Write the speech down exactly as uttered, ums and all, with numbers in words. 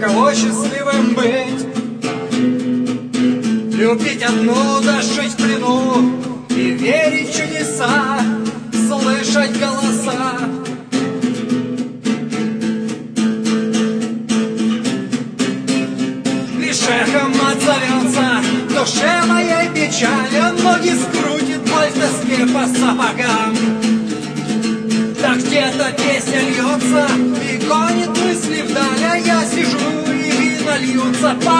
каково счастливым быть, любить одну, да жить в плену и верить в чудеса, слышать голоса. Лишь эхом отзовется в душе моей печали, ноги скрутит боль в тоске по сапогам. Так где-то песня льется и гонит мысли вдаль, а я сижу и вина льются по